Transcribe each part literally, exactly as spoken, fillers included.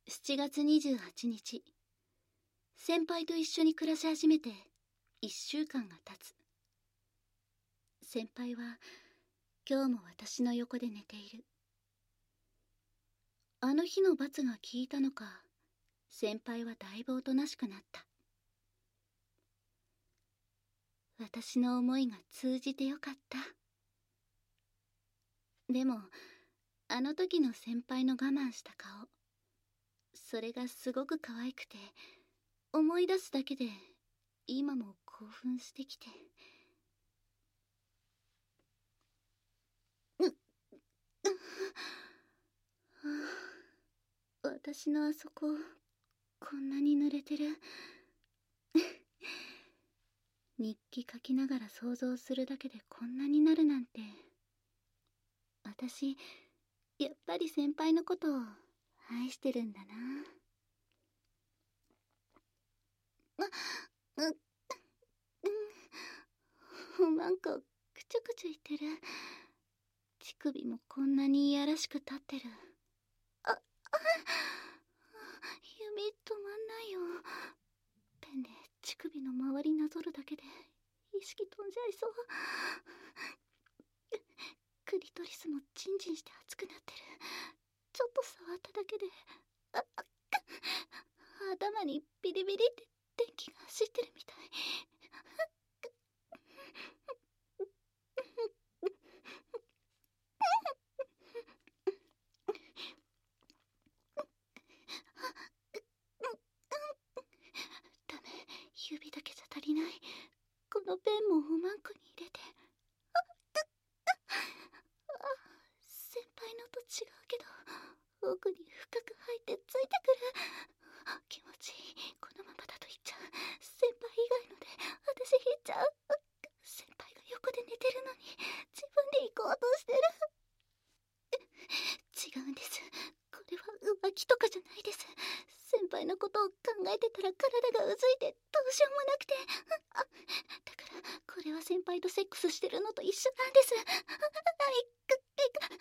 しちがつにじゅうはちにち、先輩と一緒に暮らし始めていっしゅうかんが経つ。先輩は今日も私の横で寝ている。あの日の罰が効いたのか、先輩はだいぶおとなしくなった。私の思いが通じてよかった。でもあの時の先輩の我慢した顔、それがすごく可愛くて、思い出すだけで今も興奮してきて。うっ私のあそここんなに濡れてる。日記書きながら想像するだけでこんなになるなんて。私やっぱり先輩のことを愛してるんだな。あっ、うっ、うん、なんかくちゃくちゃいってる。乳首もこんなにいやらしく立ってる。あ、あ、指止まんないよ。ペンで乳首の周りなぞるだけで意識飛んじゃいそう。クリトリスもジンジンして熱くなってる。ちょっと触っただけで、あっ、あっ、頭にビリビリって電気が走ってるみたい。ダメ、指だけじゃ足りない。このペンもおまんこに入れて。あっ、先輩のと違うけど奥に深く入ってついてくる。気持ちいい。このままだと行っちゃう。先輩以外ので私引いちゃう。先輩が横で寝てるのに自分で行こうとしてる。違うんです。これは浮気とかじゃないです。先輩のことを考えてたら体がうずいてどうしようもなくて。あ、だからこれは先輩とセックスしてるのと一緒なんです。はいくっ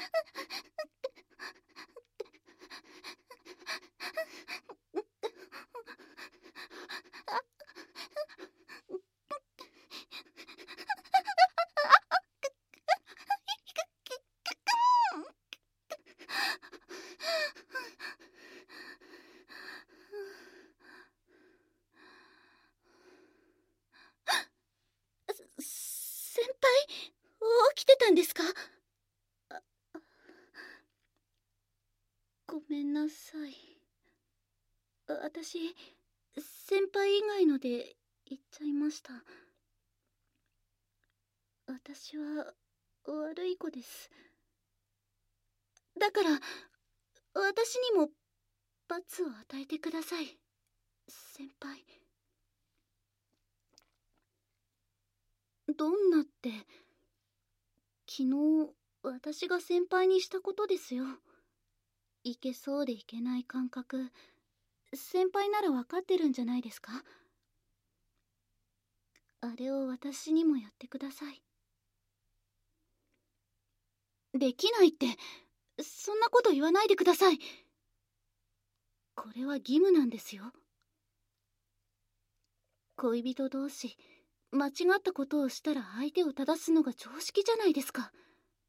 先輩、起きてたんですか？ごめんなさい。私、先輩以外ので言っちゃいました。私は悪い子です。だから私にも罰を与えてください、先輩。どんなって、昨日私が先輩にしたことですよ。いけそうでいけない感覚、先輩なら分かってるんじゃないですか？あれを私にもやってください。できないって、そんなこと言わないでください。これは義務なんですよ。恋人同士、間違ったことをしたら相手を正すのが常識じゃないですか。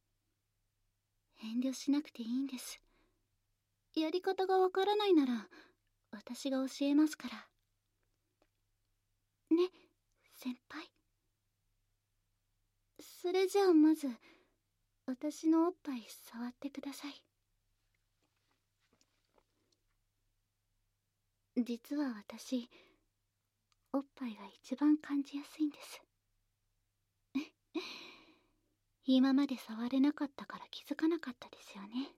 遠慮しなくていいんです。やり方がわからないなら私が教えますからね、先輩。それじゃあまず私のおっぱい触ってください。実は私、おっぱいが一番感じやすいんです。今まで触れなかったから気づかなかったですよね。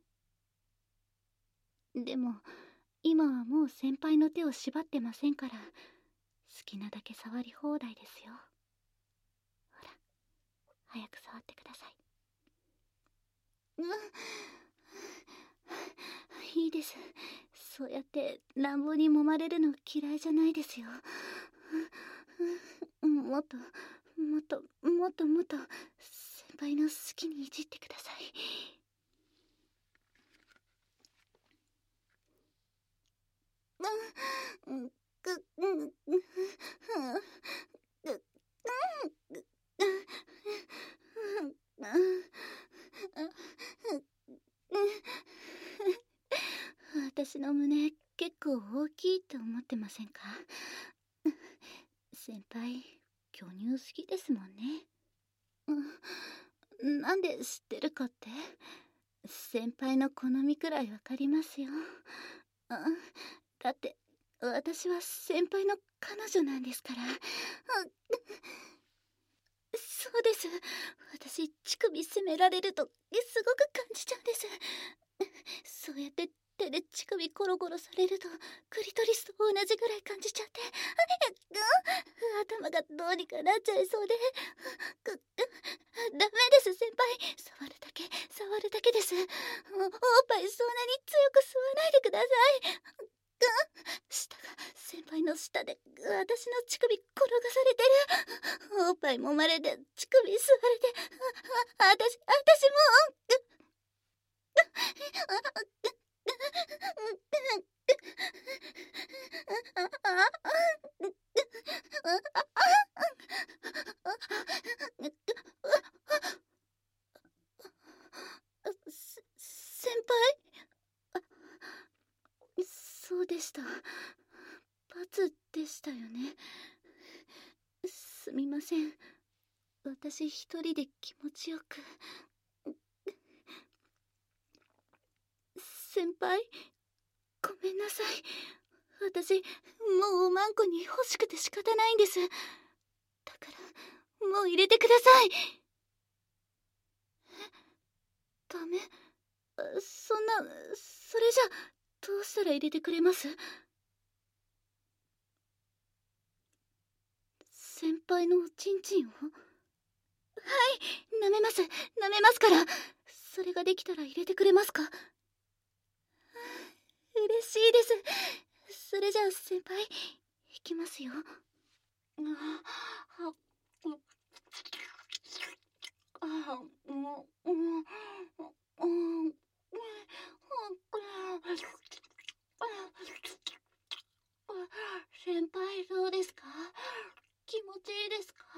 でも今はもう先輩の手を縛ってませんから、好きなだけ触り放題ですよ。ほら、早く触ってください。うん、いいです。そうやって乱暴に揉まれるの嫌いじゃないですよ。もっともっともっともっと先輩の好きにいじってください。 私の胸結構大きいって思ってませんか？先輩、巨乳好きですもんね。うん、なんで知ってるかって？先輩の好みくらいわかりますよ。うん、だって私は先輩の彼女なんですから。うん、そうです。私、乳首責められるとすごく感じちゃうんです。そうやって手で乳首コロコロされるとクリトリスと同じぐらい感じちゃって、頭がどうにかなっちゃいそうで。くダメです先輩。触るだけ触るだけです。おおっぱいそんなに強く吸わないでください。舌が先輩の舌で私の乳首転がされてる。おっぱい揉まれて乳首吸われて、ああたし私もせ先輩、そうでした。罰でしたよね。すみません。私一人で気持ちよく。先輩、ごめんなさい。私もうおまんこに欲しくて仕方ないんです。だからもう入れてください。え、ダメ？そんな、それじゃどうしたら入れてくれます？先輩のおちんちんを？はい、舐めます舐めますから。それができたら入れてくれますか？嬉しいです。それじゃあ先輩、いきますよ。先輩どうですか？気持ちいいですか？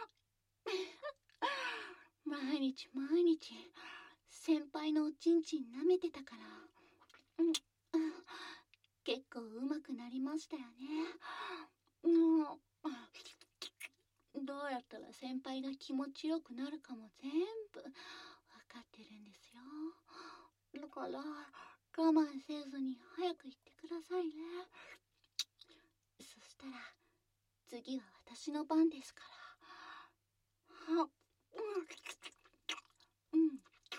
毎日毎日先輩のおちんちん舐めてたから、うん、結構うまくなりましたよね。うん、どうやったら先輩が気持ちよくなるかも全部わかってるんですよ。だから我慢せずに早く言ってくださいね。そしたら次は私の番ですから。うん、うん、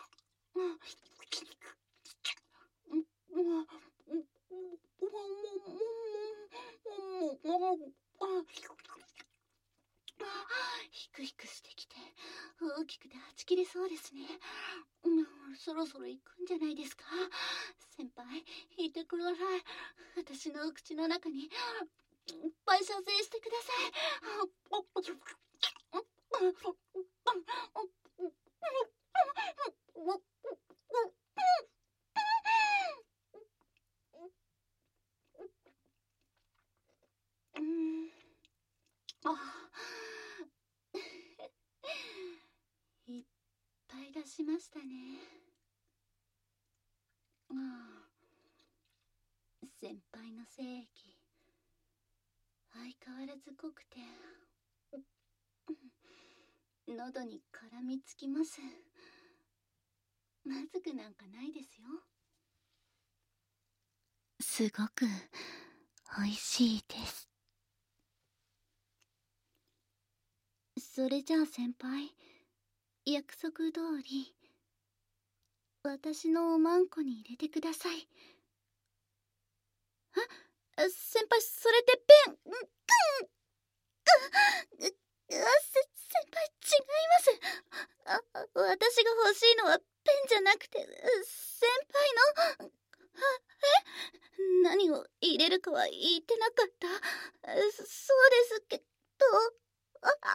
ヒクヒクしてきて大きくてはち切れそうですね。うん、そろそろ行くんじゃないですか？先輩、引いてください。私の口の中にいっぱい射精してください。うん、あいっぱい出しましたね。ああ、先輩の精液相変わらず濃くて喉に絡みつきます。まずくなんかないですよ。すごくおいしいです。それじゃあ先輩、約束通り私のおまんこに入れてください。え、先輩、それってペン、うん、うん、う、う、せ、先輩違います。あ、私が欲しいのはペンじゃなくて先輩の、え、何を入れるかは言ってなかった。そ、そうですけど、あ、あ、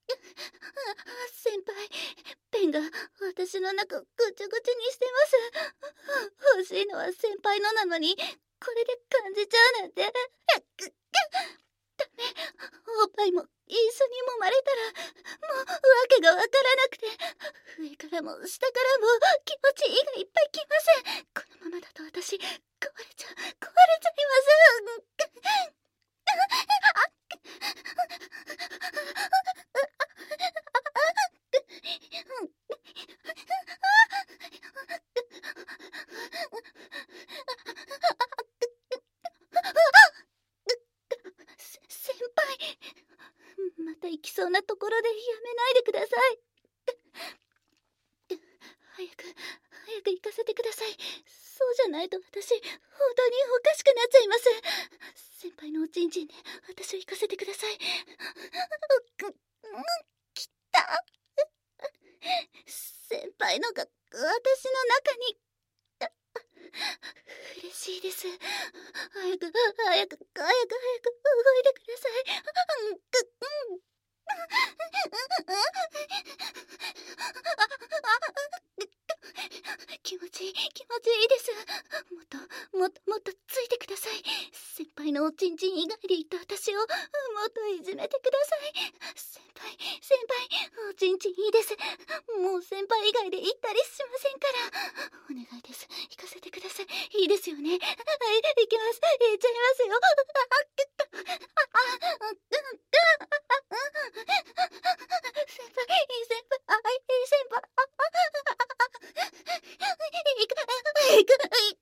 先輩、ペンが私の中ぐちゅぐちゅにしてます。欲しいのは先輩のなのに、これで感じちゃうなんて。ダメ、おっぱいも一緒に揉まれたら、もうわけがわからなくて、上からも下からも気持ちいいがいっぱいきます。このままだと私、壊れちゃう、壊れちゃいます。せ先輩、また行きそうなところでやめないでください。早く早く行かせてください。そうじゃないと私本当におかしくなっちゃいます。先輩のおちんちんで私を行かせてください。きった先輩のが私の中に。嬉しいです。早く早く早く早く動いてください。気持ちいい気持ちいいです。もっともっともっとついてください。先輩のおちんちん以外でいた私をもっといじめてください。先輩先輩、おちんちんいいです。もう先輩以外で行ったりしませんから。お願いです、行かせてください。いいですよね。はい、行きます。行っちゃいますよ。先輩いい先輩、あいい先輩、行く行く行く。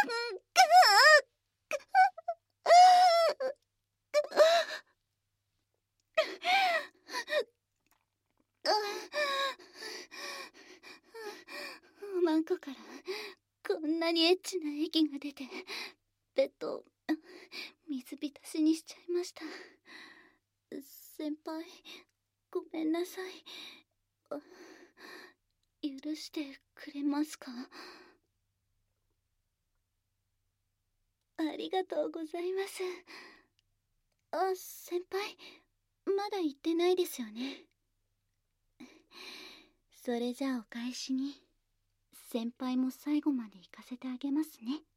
おまんこからこんなにエッチな液が出て、ベッドを水浸しにしちゃいました。先輩、ごめんなさい。許してくれますか？ありがとうございます。あ、先輩、まだ言ってないですよね。それじゃあお返しに、先輩も最後まで行かせてあげますね。